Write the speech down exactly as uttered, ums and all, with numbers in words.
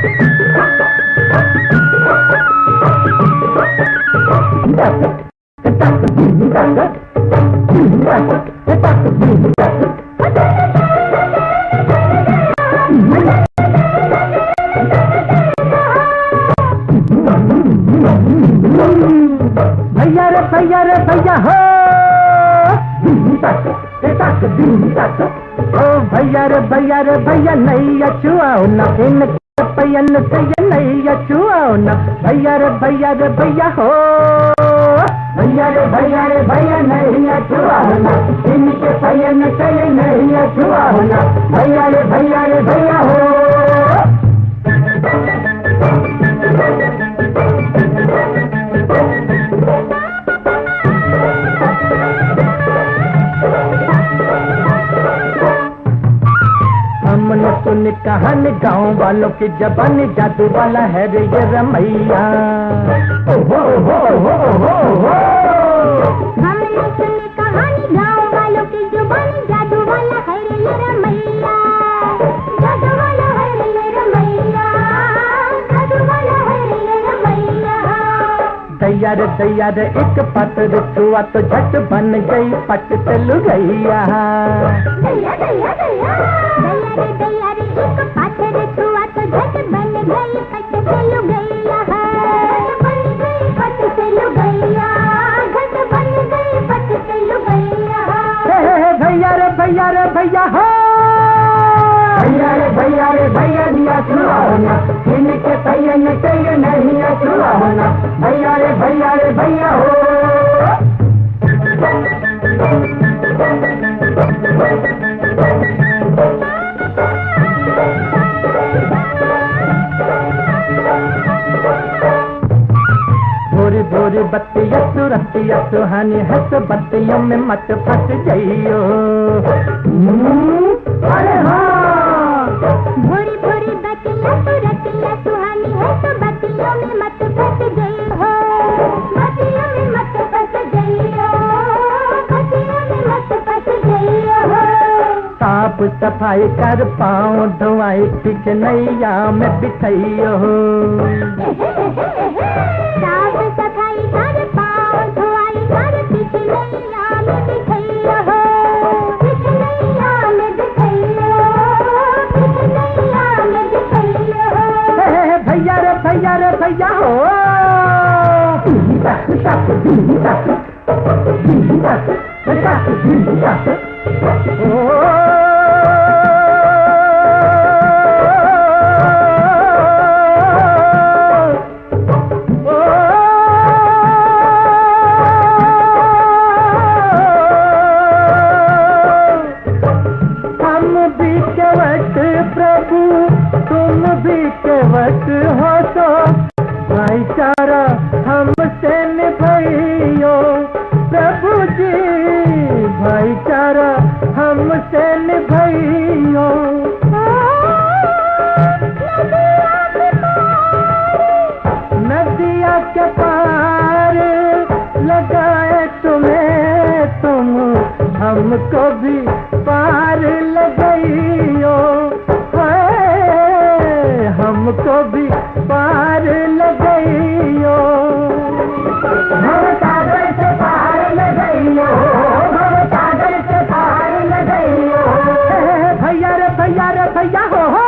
भैया रे भैया रे भैया हो, ओ भैया रे भैया रे भैया नैया छुआओ ना, इन पैन से ये नैया छुआओ ना। भैया रे भैया रे भैया हो, भैया रे भैया रे भैया नैया छुआओ ना, इनके पैन से ये नैया छुआओ ना। भैया रे भैया रे भैया हो। हमने सुन कहानी गाँव वालों की जबानी, जादू वाला है रे ये रमैया। ओहो ओहो ओहो ओहो, हमने सुन कहानी गाँव वालों की जुबानी, जादू वाला है रे ये रमैया। जादू वाला है रे ये रमैया, जादू वाला है रे ये रमैया। दैया रे दैया रे एक पत्थर छुआ तो झट बन गई पट से लुगैया। दैया दैया दैया दैया रे दैया रे एक पत्थर छुआ तो झट बन गई पट से लुगैया। बन गई पट से लुगैया, झट बन गई पट से लुगैया। भैया रे भैया रे भैया हो, भैया रे भैया रे भैया दिया छुआओ ना, इनके पैन से ये नहीं छुआओ ना। भैया रे भैया रे भैया हो। भोरी भोरी बत्तियाँ सुरतियाँ सुहानी है, तो बत्तियों में मत फंस जाइयो। अरे हाँ, भोरी भोरी बत्तियाँ सुरतियाँ सुहानी है, तो बत्तियों में मत फंस जाइयो। बत्तियों में मत फंस जाइयो, बत्तियों में मत फंस जाइयो। साफ सफाई कर पाँव धोआई, ठीक नैया में बिठाइयो। साफ सफाई कर पाँव धोआई कर, ठीक नैया में बिठाइयो। ठीक नैया में बिठाइयो, ठीक नैया में बिठाइयो। भैया रे भैया रे भैया हो। हम भी केवट प्रभु तुम भी केवट हो, तो भाईचारा हमसे निभाइयो। प्रभु जी भाईचारा हमसे निभाइयो। नदिया के पार लगाए तुम्हें तुम, हमको भी पार लगाइयो। हमको भी पार लगाइयो। भव सागर से पार लगाइयो, भव सागर से पार लगाइयो। भैया रे भैया रे भैया हो, हो।